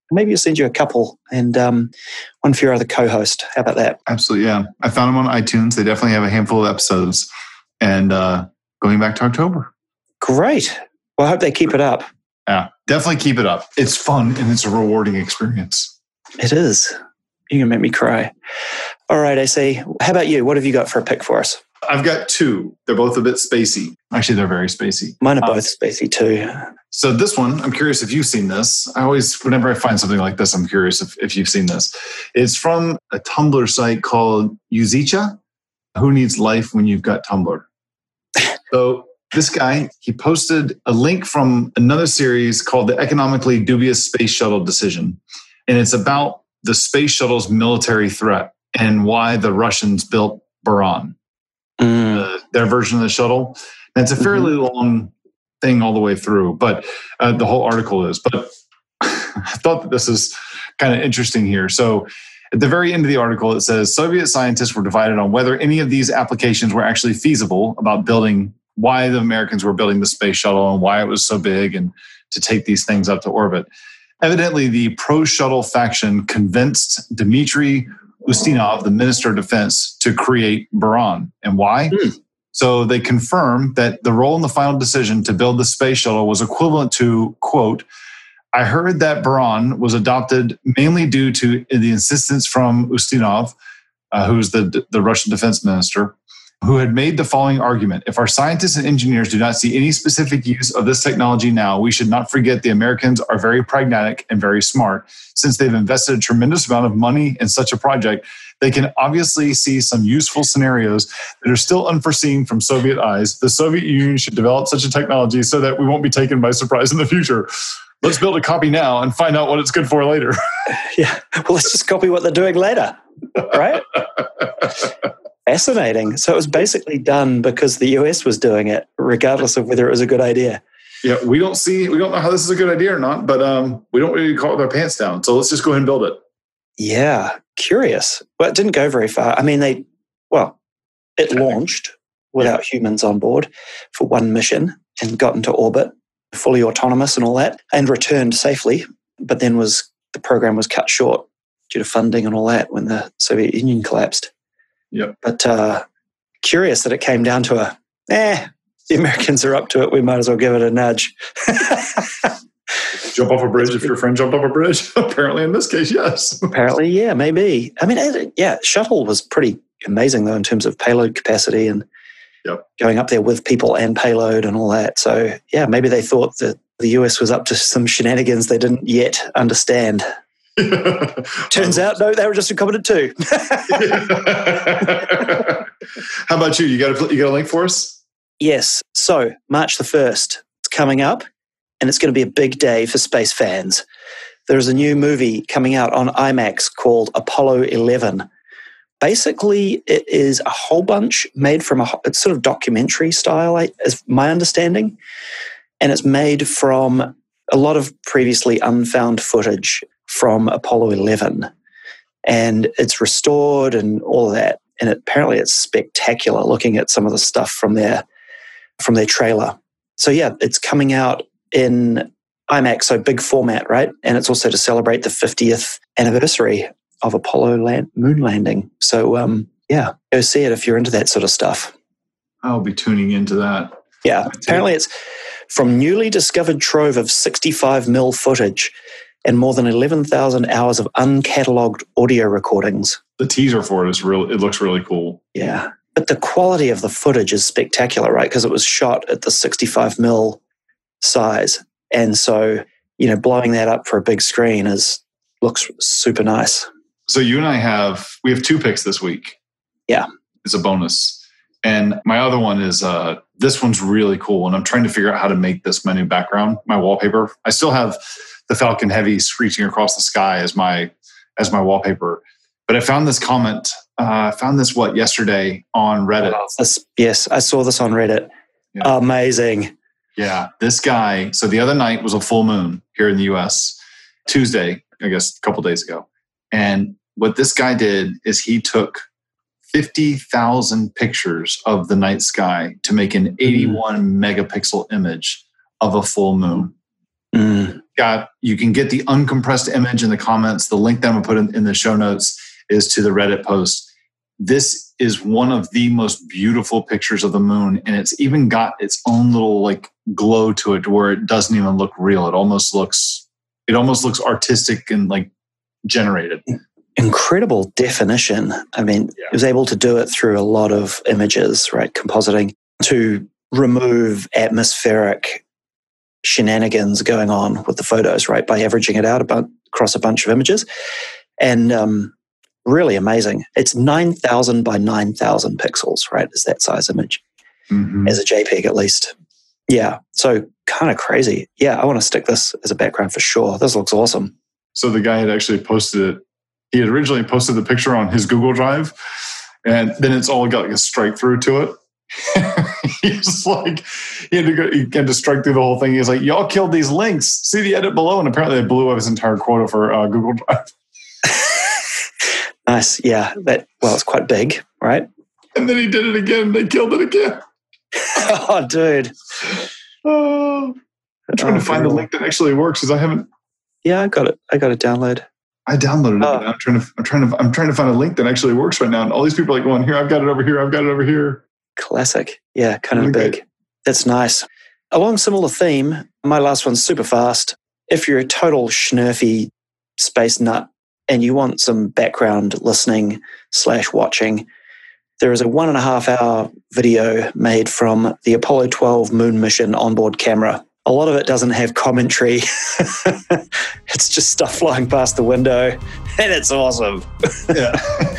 Maybe you'll send you a couple and one for your other co-host. How about that? Absolutely, yeah. I found them on iTunes. They definitely have a handful of episodes. And going back to October. Great. Well, I hope they keep it up. Yeah, definitely keep it up. It's fun and it's a rewarding experience. It is. You're going to make me cry. All right, AC. How about you? What have you got for a pick for us? I've got two. They're both a bit spacey. Actually, they're very spacey. Mine are both spacey too. So this one, I'm curious if you've seen this. Whenever I find something like this, I'm curious if you've seen this. It's from a Tumblr site called Uzicha. Who needs life when you've got Tumblr? So this guy, he posted a link from another series called The Economically Dubious Space Shuttle Decision. And it's about the space shuttle's military threat and why the Russians built Buran, their version of the shuttle. And it's a fairly long thing all the way through, but the whole article is. But I thought that this is kind of interesting here. So at the very end of the article, it says, Soviet scientists were divided on whether any of these applications were actually feasible, about building, why the Americans were building the space shuttle and why it was so big and to take these things up to orbit. Evidently, the pro-shuttle faction convinced Dmitry Ustinov, the Minister of Defense, to create Buran. And why? So they confirmed that the role in the final decision to build the space shuttle was equivalent to, quote, I heard that Buran was adopted mainly due to the insistence from Ustinov, who's the Russian defense minister, who had made the following argument. If our scientists and engineers do not see any specific use of this technology now, we should not forget the Americans are very pragmatic and very smart. Since they've invested a tremendous amount of money in such a project, they can obviously see some useful scenarios that are still unforeseen from Soviet eyes. The Soviet Union should develop such a technology so that we won't be taken by surprise in the future. Let's build a copy now and find out what it's good for later. Yeah, well, let's just copy what they're doing later, right? Fascinating. So it was basically done because the US was doing it, regardless of whether it was a good idea. Yeah, we don't know how this is a good idea or not, but we don't really call it with our pants down. So let's just go ahead and build it. Yeah, curious. Well, it didn't go very far. I mean, it launched without humans on board for one mission and got into orbit, fully autonomous and all that, and returned safely. But then the program was cut short due to funding and all that when the Soviet Union collapsed. Yep. But curious that it came down to the Americans are up to it, we might as well give it a nudge. Jump off a bridge if your friend jumped off a bridge? Apparently in this case, yes. Apparently, yeah, maybe. I mean, shuttle was pretty amazing, though, in terms of payload capacity and going up there with people and payload and all that. So, yeah, maybe they thought that the US was up to some shenanigans they didn't yet understand. Turns out, no, they were just incompetent too. How about you? You got a link for us? Yes. So March the 1st, it's coming up, and it's going to be a big day for space fans. There is a new movie coming out on IMAX called Apollo 11. Basically, it is a whole bunch made from it's sort of documentary style, is my understanding, and it's made from a lot of previously unfound footage from Apollo 11, and it's restored and all of that. And apparently it's spectacular looking at some of the stuff from their trailer. So yeah, it's coming out in IMAX, so big format, right? And it's also to celebrate the 50th anniversary of Apollo moon landing. So go see it if you're into that sort of stuff. I'll be tuning into that. Yeah, apparently it's from newly discovered trove of 65mm footage and more than 11,000 hours of uncatalogued audio recordings. The teaser for it it looks really cool. Yeah. But the quality of the footage is spectacular, right? Because it was shot at the 65mm size. And so, blowing that up for a big screen looks super nice. So you and we have two picks this week. Yeah. It's a bonus. And my other one is, this one's really cool. And I'm trying to figure out how to make this my new background, my wallpaper. I still have the Falcon Heavy screeching across the sky as my wallpaper. But I found this comment. Yesterday on Reddit. Yes, I saw this on Reddit. Yeah. Amazing. Yeah, this guy. So the other night was a full moon here in the US. Tuesday, I guess, a couple days ago. And what this guy did is he took 50,000 pictures of the night sky to make an 81 megapixel image of a full moon. you can get the uncompressed image in the comments. The link that I'm going to put in the show notes is to the Reddit post. This is one of the most beautiful pictures of the moon, and it's even got its own little like glow to it where it doesn't even look real. It almost looks artistic and like generated. Incredible definition. I mean, It was able to do it through a lot of images, right? Compositing to remove atmospheric shenanigans going on with the photos, right? By averaging it out across a bunch of images. And really amazing. It's 9,000 by 9,000 pixels, right? Is that size image as a JPEG at least. Yeah. So kind of crazy. Yeah. I want to stick this as a background for sure. This looks awesome. So the guy had actually posted it. He had originally posted the picture on his Google Drive, and then it's all got like a strike through to it. He's like, he had to strike through the whole thing. He's like, y'all killed these links. See the edit below. And apparently they blew up his entire quota for Google Drive. Nice. Yeah. It's quite big, right? And then he did it again. They killed it again. Oh, dude. I'm trying to find the link that actually works because I haven't. Yeah, I got it. I got it download. I downloaded it. But I'm trying to find a link that actually works right now. And all these people are like going, here, I've got it over here. I've got it over here. Classic. Yeah, kind of big. That's nice. Along similar theme, my last one's super fast. If you're a total schnurfy space nut and you want some background listening / watching, there is a 1.5 hour video made from the Apollo 12 moon mission onboard camera. A lot of it doesn't have commentary. It's just stuff flying past the window, and it's awesome. Yeah.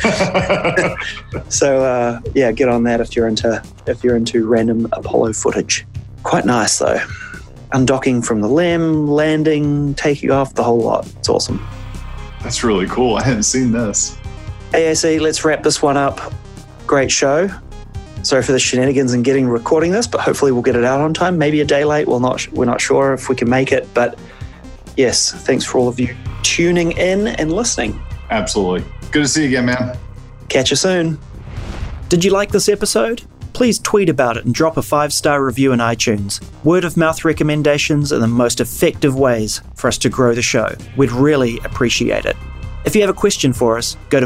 So get on that if you're into random Apollo footage. Quite nice though. Undocking from the LEM, landing, taking off, the whole lot. It's awesome. That's really cool. I hadn't seen this. AAC, let's wrap this one up. Great show. Sorry for the shenanigans in recording this, but hopefully we'll get it out on time. Maybe a day late. We're not sure if we can make it, but yes, thanks for all of you tuning in and listening. Absolutely. Good to see you again, man. Catch you soon. Did you like this episode? Please tweet about it and drop a 5-star review in iTunes. Word of mouth recommendations are the most effective ways for us to grow the show. We'd really appreciate it. If you have a question for us, go to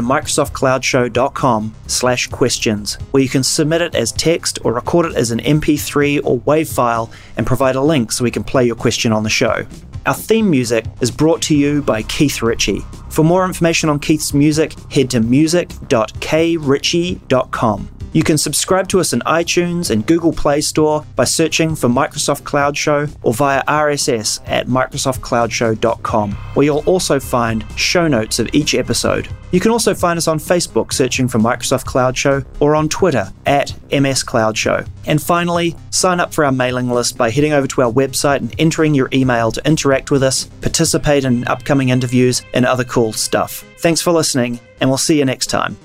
microsoftcloudshow.com/questions, where you can submit it as text or record it as an MP3 or WAV file and provide a link so we can play your question on the show. Our theme music is brought to you by Keith Ritchie. For more information on Keith's music, head to music.kritchie.com. You can subscribe to us in iTunes and Google Play Store by searching for Microsoft Cloud Show or via RSS at microsoftcloudshow.com, where you'll also find show notes of each episode. You can also find us on Facebook searching for Microsoft Cloud Show or on Twitter at MS Cloud Show. And finally, sign up for our mailing list by heading over to our website and entering your email to interact with us, participate in upcoming interviews, and other cool stuff. Thanks for listening, and we'll see you next time.